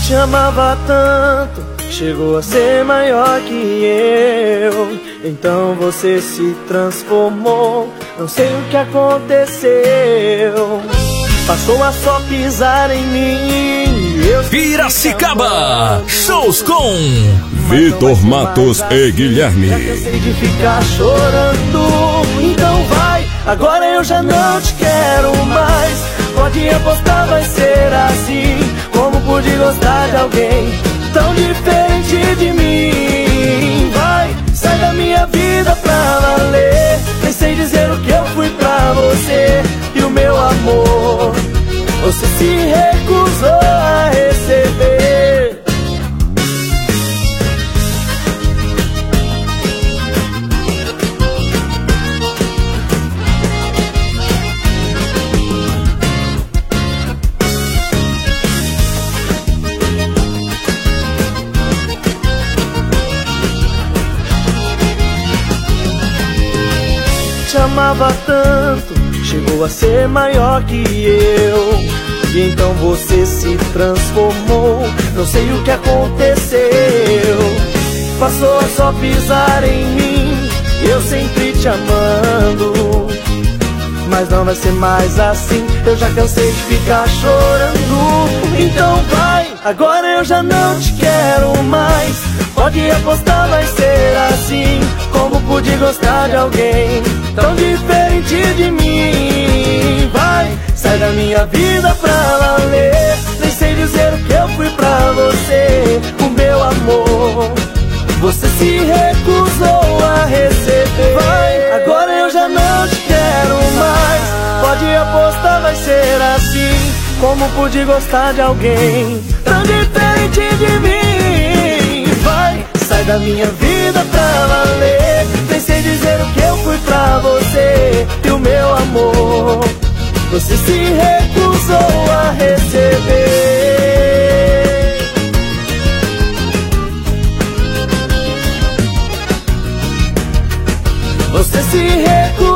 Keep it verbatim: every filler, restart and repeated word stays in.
Te amava tanto, chegou a ser maior que eu. Então você se transformou, não sei o que aconteceu. Passou a só pisar em mim. Eu Piracicaba, shows com Vitor Matos e Guilherme. Já cansei de ficar chorando. Então vai, agora eu já não te quero mais. Pode apostar, vai ser assim. Como pude gostar de alguém tão diferente de mim? Vai, sai da minha vida pra valer. Nem sei dizer o que eu fui pra você. E o meu amor você se recusou a receber. Te amava tanto, chegou a ser maior que eu. E então você se transformou, não sei o que aconteceu. Passou a só pisar em mim, eu sempre te amando. Mas não vai ser mais assim, eu já cansei de ficar chorando. Então vai, agora eu já não te quero mais. Pode apostar, vai ser assim. Como pude gostar de alguém tão diferente de mim? Vai, sai da minha vida pra valer. Nem sei dizer o que eu fui pra você. O meu amor você se recusou a receber. Vai, agora eu já não te quero mais. Pode apostar, vai ser assim. Como pude gostar de alguém tão diferente de mim? Vai, sai da minha vida pra valer. Nem sei dizer o que eu fui pra você. E o meu amor você se recusou a receber. Você se recusou